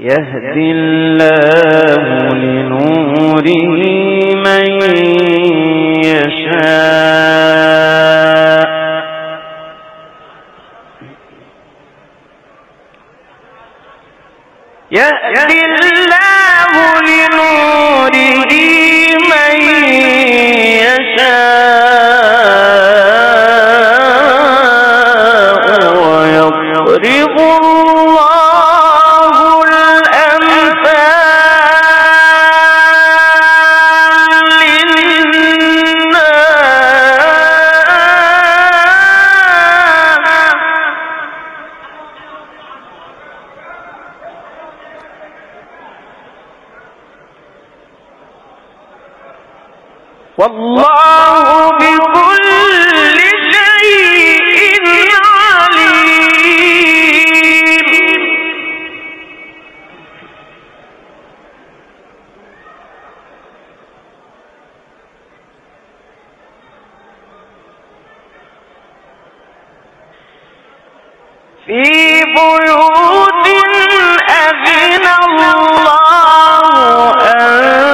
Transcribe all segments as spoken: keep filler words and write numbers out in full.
يهدي الله لنوره من يشاء يهدي الله لنوره من يشاء ويضرب الله الأمثال للناس والله بكل شيء عليم. في بيوت أذن الله أن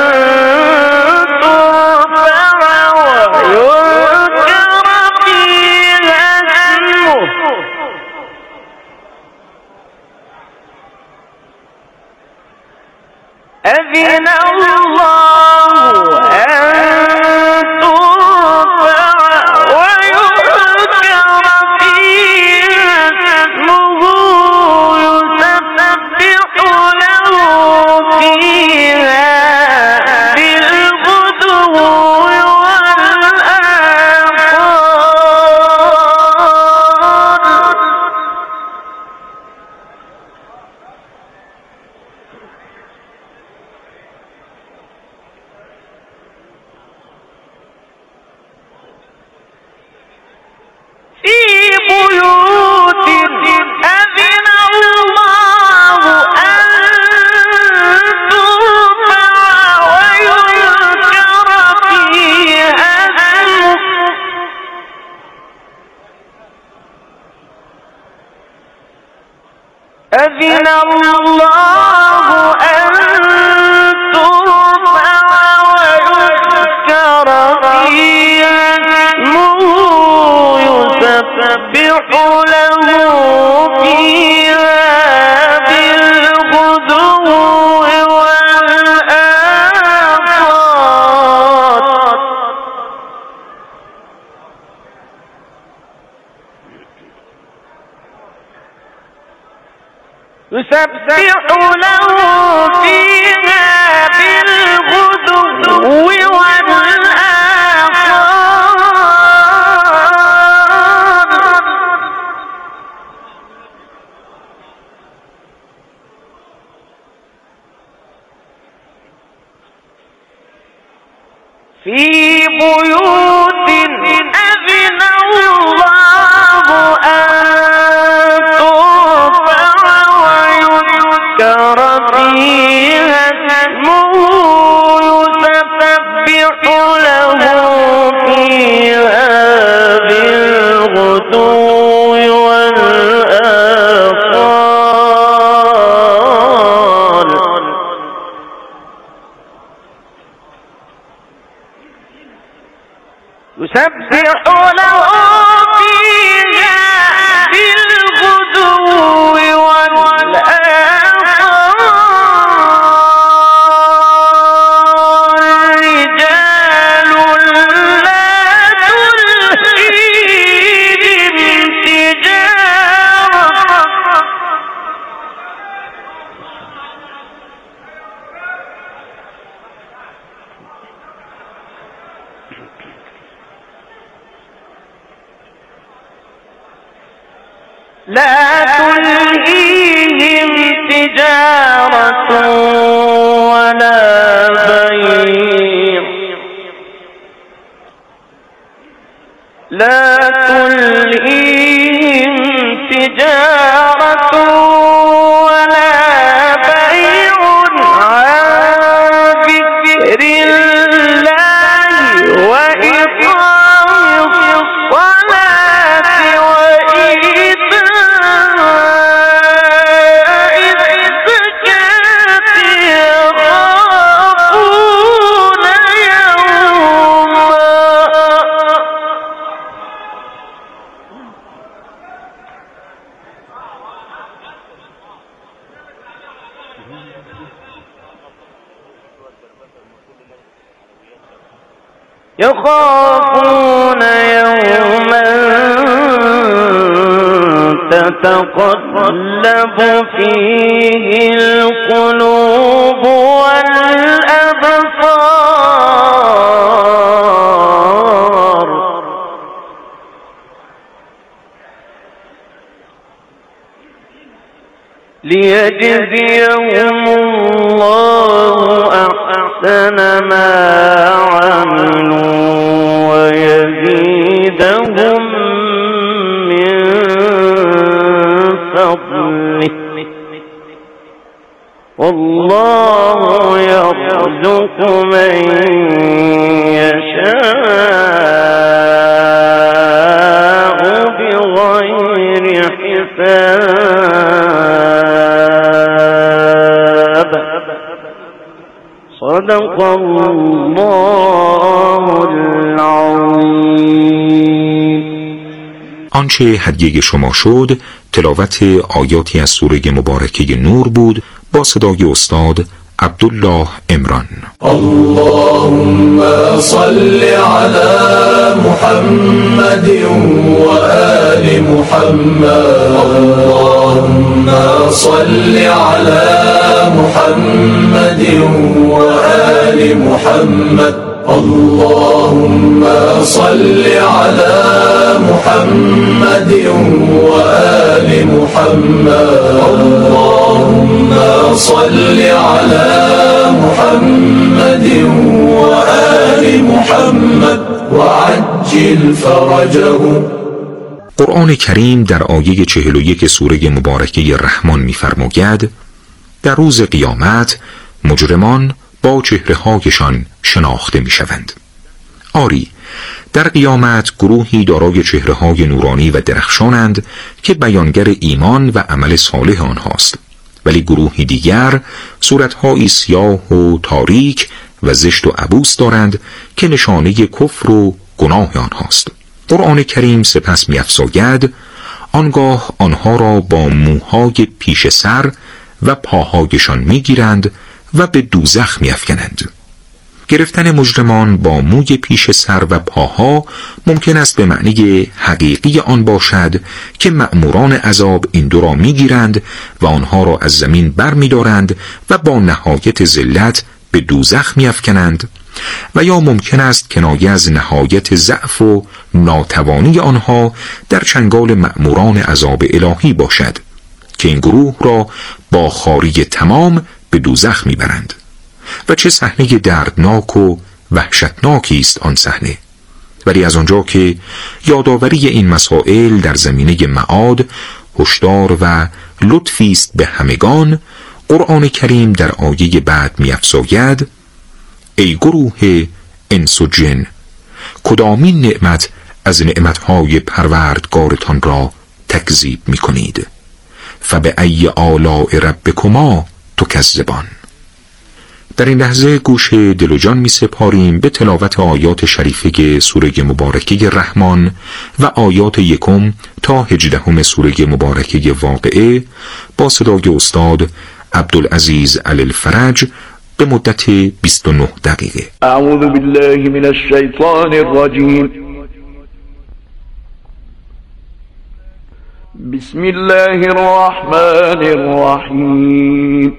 أذن الله أن ترفع ويذكر فيها اسمه يسبح له فيها بالغدو والآصال. في بيوت أذن الله أن ترفع ويذكر فيها اسمه أذن الله أن ترفع ويذكر فيها اسمه يسبح له فيها بالغدو والآصال. يسبح له فيها بالغدو والآصال. في بيوت أذن الله أن ترفع ويذكر فيها اسمه يسبح له فيها بالغدو والآصال. يسبح له فيها بالغدو والآصال. رجال لا تلهيهم تجارة لا تلهيهم تجارة ولا بيع لا تلهيهم تجارة ولا بيع عن ذكر الله وإقام الصلاة وإيتاء الزكاة يخافون يوما تتقلب فيه القلوب والأبصار ليجزيهم الله أحسن ما عملوا ويزيدهم من فضله والله يرزق من يشاء بغير حساب صدق الله العظیم. آنچه هدیه شما شد تلاوت آیاتی از سوره مبارکه نور بود با صدای استاد عبدالله عمران. اللهم صل على محمد و آل محمد. اللهم صل على محمد و آل محمد. اللهم صل على محمد و آل محمد. اللهم صل على محمد و آل محمد وعجل فرجه. قرآن کریم در آیه چهل و یک سوره مبارکه رحمان می‌فرماید در روز قیامت مجرمان با چهره‌هایشان شناخته می‌شوند. آری، در قیامت گروهی دارای چهره‌های نورانی و درخشانند که بیانگر ایمان و عمل صالح آنهاست، ولی گروهی دیگر صورت‌هایی سیاه و تاریک و زشت و عبوس دارند که نشانه کفر و گناه آنهاست. قرآن کریم سپس می‌افزاید آنگاه آنها را با موهای پیش سر و پاهایشان می‌گیرند و به دوزخ می‌افکنند. گرفتن مجرمان با موی پیش سر و پاها ممکن است به معنی حقیقی آن باشد که مأموران عذاب این دو را می‌گیرند و آنها را از زمین بر می‌دارند و با نهایت ذلت به دوزخ می‌افکنند، و یا ممکن است کنایه از نهایت ضعف و ناتوانی آنها در چنگال مأموران عذاب الهی باشد که این گروه را با خواری تمام به دوزخ می‌برند. و چه صحنه دردناک و وحشتناکی است آن صحنه. ولی از آنجا که یادآوری این مسائل در زمینه معاد هشدار و لطفی است به همگان، قرآن کریم در آیه بعد می‌افزاید ای گروه انس و جن، کدامین نعمت از نعمتهای پروردگارتان را تکذیب می‌کنید؟ فبأی آلاء ربکما تکذبان. در این لحظه گوش دل و جان می سپاریم به تلاوت آیات شریفه سوره مبارکه رحمان و آیات یکم تا هجدهم سوره مبارکه واقعه با صدای استاد عبدالعزیز علی الفرج به مدت بیست و نه دقیقه. اعوذ بالله من الشیطان الرجیم. بسم الله الرحمن الرحیم.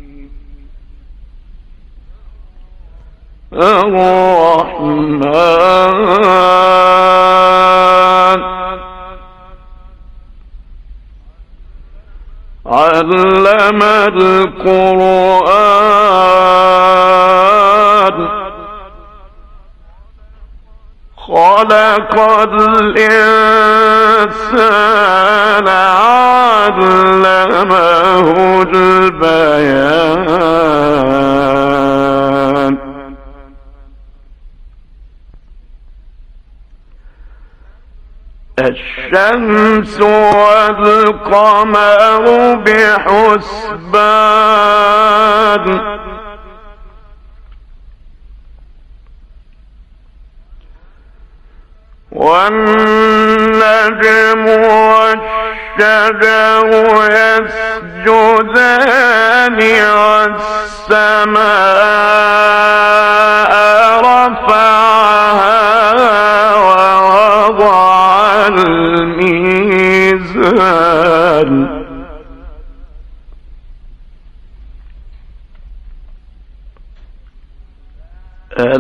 الرحمن علم القرآن خلق الإنسان علمه البيان الشمس والقمر بحسبان والنجم والشجر يسجدان والسماء رفعها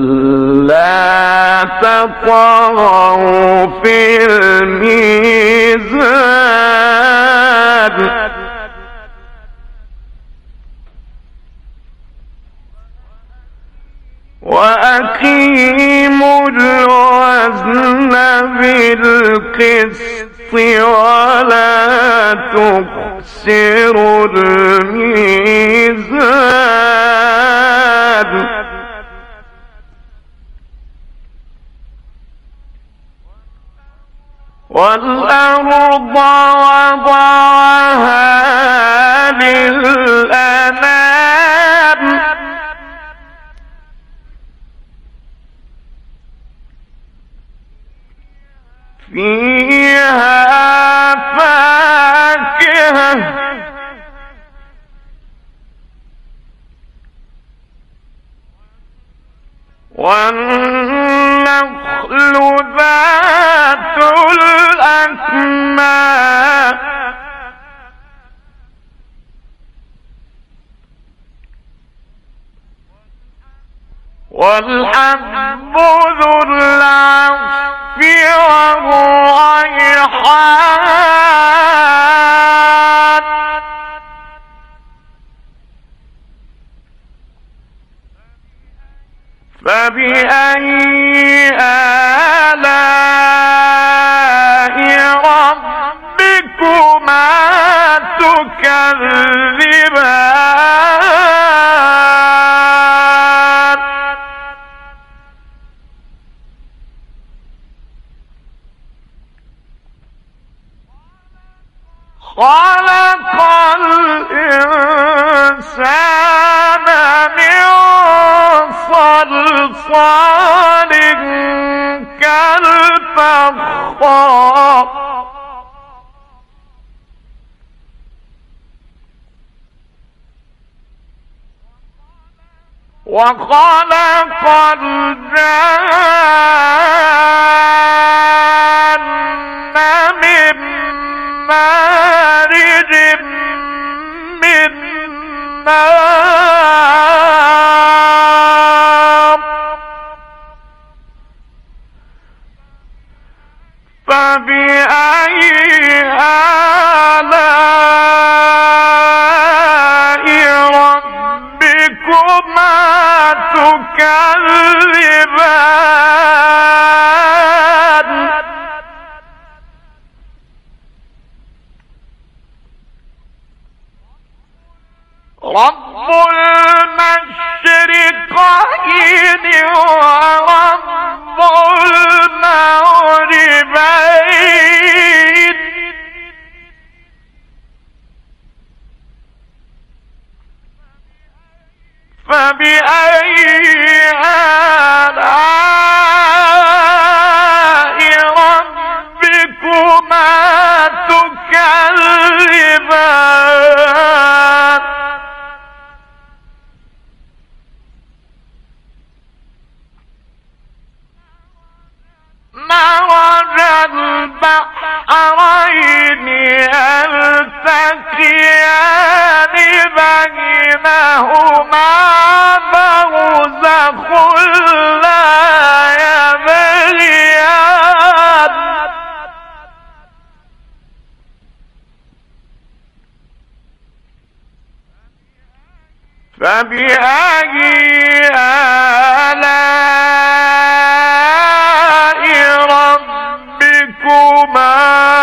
ألا تطغوا في الميزان وأقيموا الوزن بالقسط ولا تخسروا الميزان والأرض وضعها للأنام فيها فاكهة والنخل ذات الأكمام والحب ذو العصف والريحان فبأي آلاء ربكما تكذبان خلق الإنسان من صلصال كالفخار وخلق الجن من مارج من نار فبأي آلاء ربكما تكذبان رب المشرقين ورب المغربين فبأي آلاء ربكما تكذبان مرج البحرين يلتقيان بينهما برزخ لا يبغيان فبأي آلاء ربكما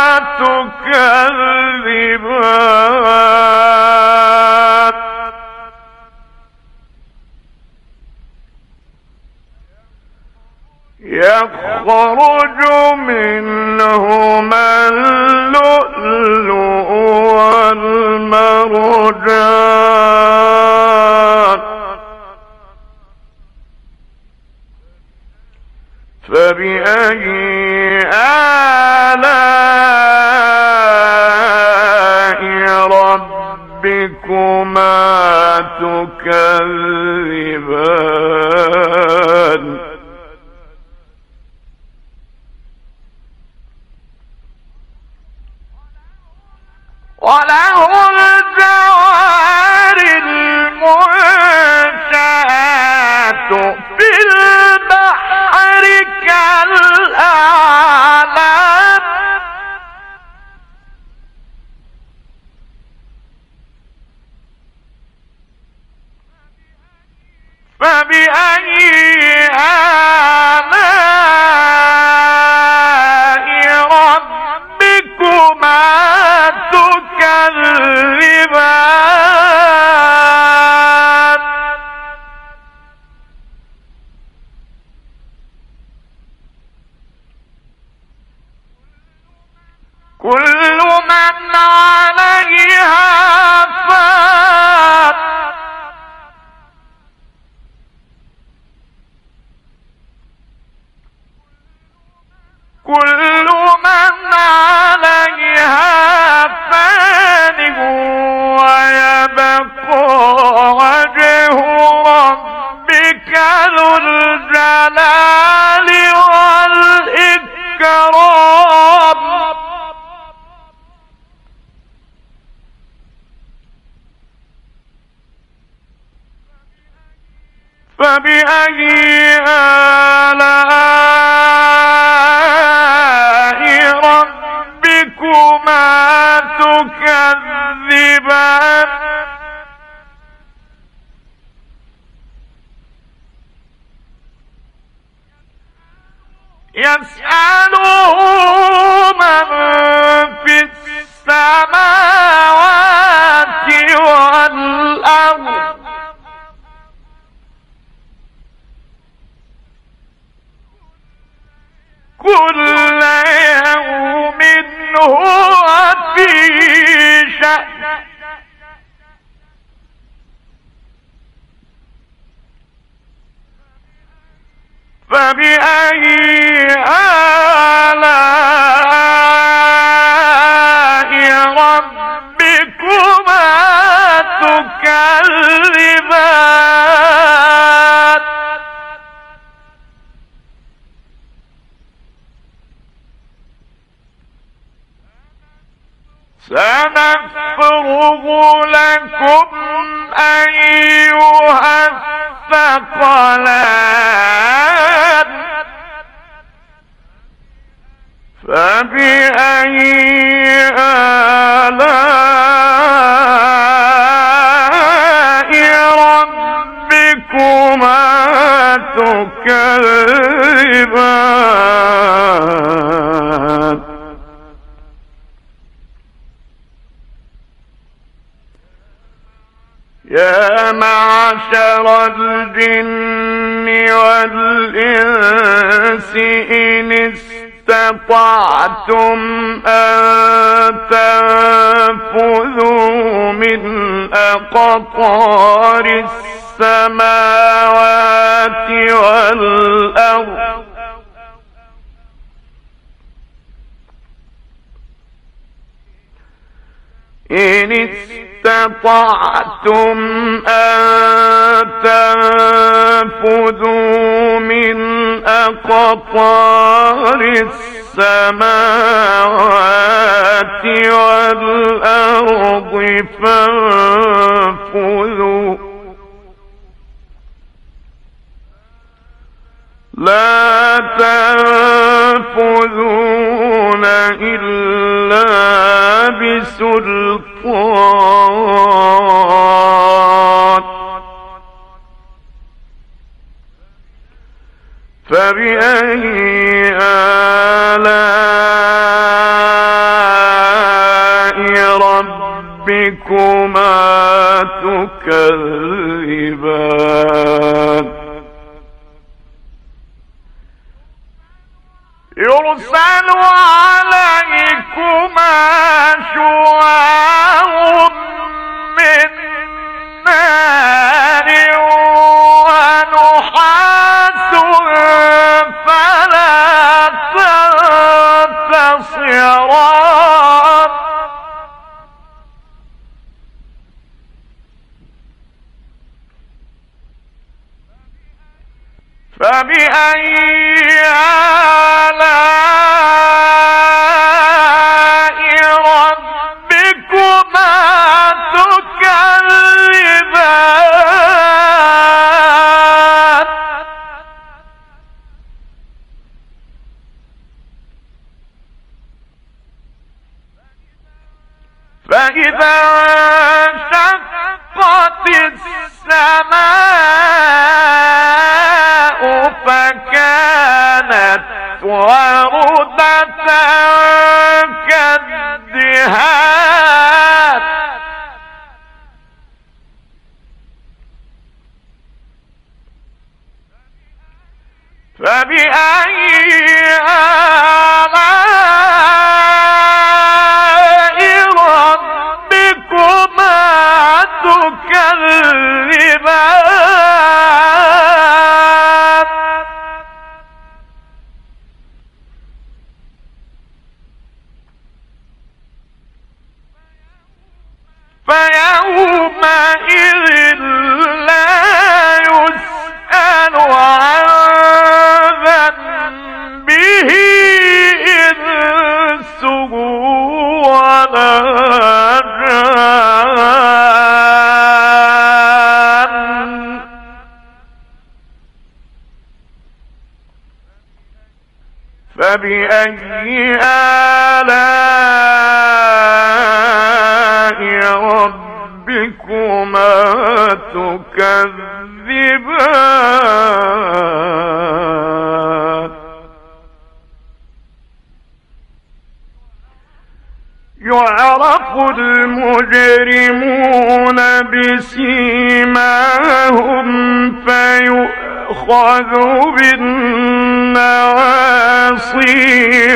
تكذبان يخرج منهما اللؤلؤ والمرجان فبأي آلاء ربكما تكذبان وله الجوار المنشآت في آلاء فبأي آلاء ربكما تكذبان كل من عليها فان كل من عليها فان ويبقى وجه ربك ذو الجلال والإكرام فبأي آلاء ربكما تكذبان يسأله من في السماوات والأرض كل يوم هو في شأن فبأي آلاء ربكما تكذبان سنفرغ لكم أيها الثقلان فبأي آلاء ربكما تكذبان يا معشر الجن والإنس إن استطعتم أن تنفذوا من أقطار السماوات والأرض إن استطعتم أن تنفذوا من أقطار السماوات والأرض فانفذوا لا تنفذون إلا بسلطان فبأي آلاء ربكما تكذبان يرسل عليكما شواظ من نار ونحاس فلا تنتصران فبأي آلاء ربكما تكذبان فإذا انشقت السماء فكانت وردة كالدهان فبأي آلاء ربكما تكذبان فيومئذ لا يسأل عن ذنبه إنس ولا جان فبأي آلاء ربكما تكذبان يعرف المجرمون بسيماهم فيؤخذ بالنواصي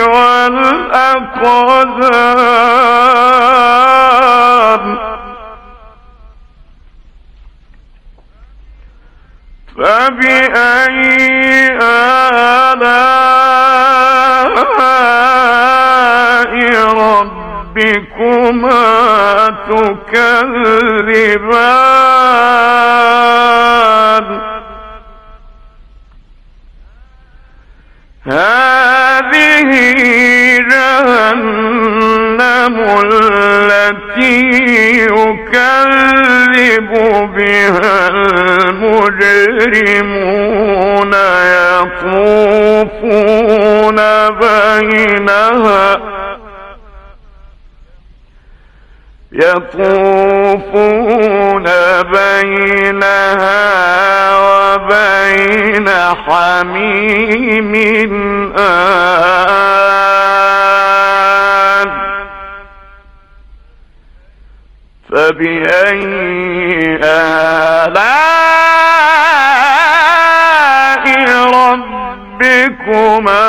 والأقدام فبأي آلاء ربكما تكذبان هذه جهنم التي يكذب بها المجرمون يطوفون بينها يطوفون بينها وبين حميم آن فبأي آلاء ربكما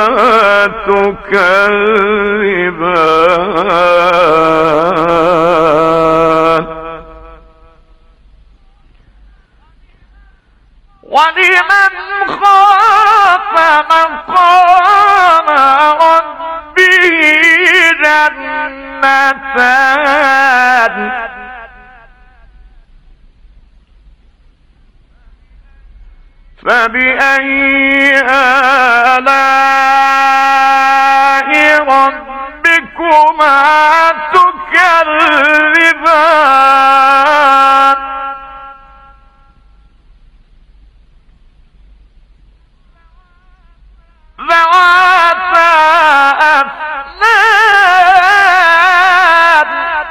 تكذبان ولمن خاف مقام ربه جنتان فبأي آلاء ربكما تكذبان ذواتا أفنان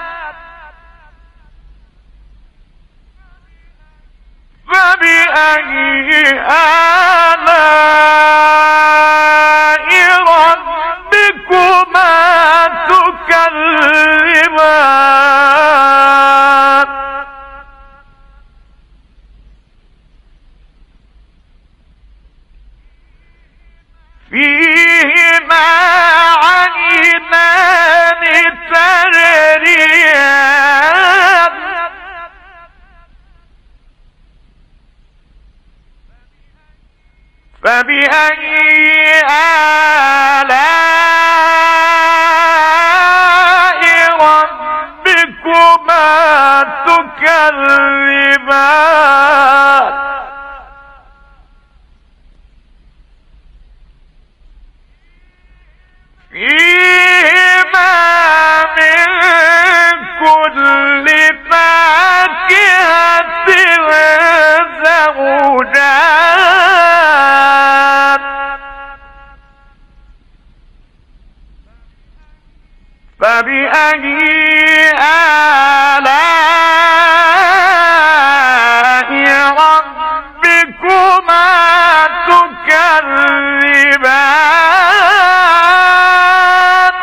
فبأي آلاء ربكما تكذبان فيهما عينان تجريان فبأي آلاء ربكما تكذبان فيهما من كل فاكهة زوجان فبأي آلاء ربكما تكذبان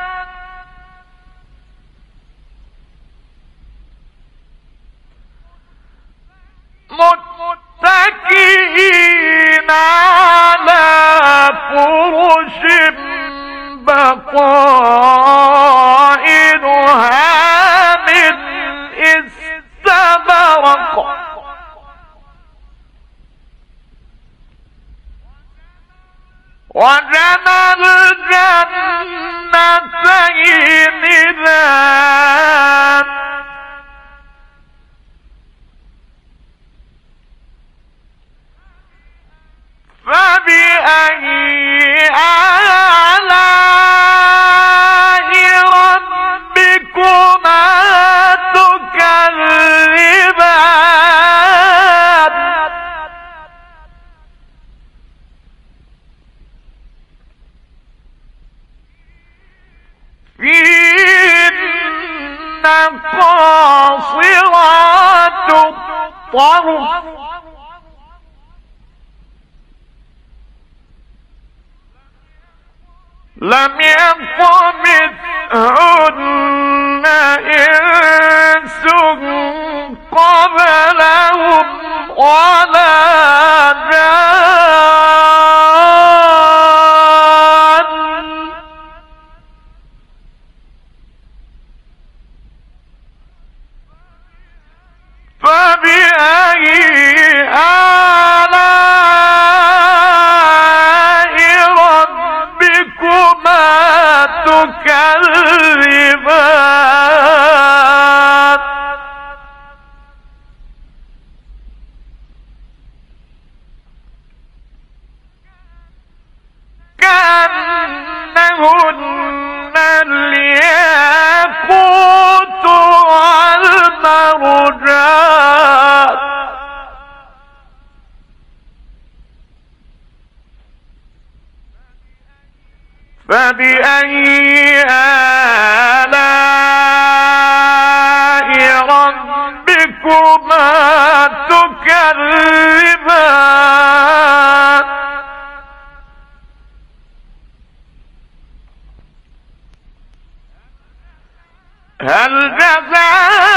متكئين على فرش بطائنها من استبرق وجنى الجنتين ذات فبأي آلاء ربكما تكذبان فيهن قاصرات الطرف لم يطمثهن إنس قبلهم ولا جان فبأي تكذبان كأنهن الياقوت والمرجان فبأي آلاء ربكما تكذبان هل جزاء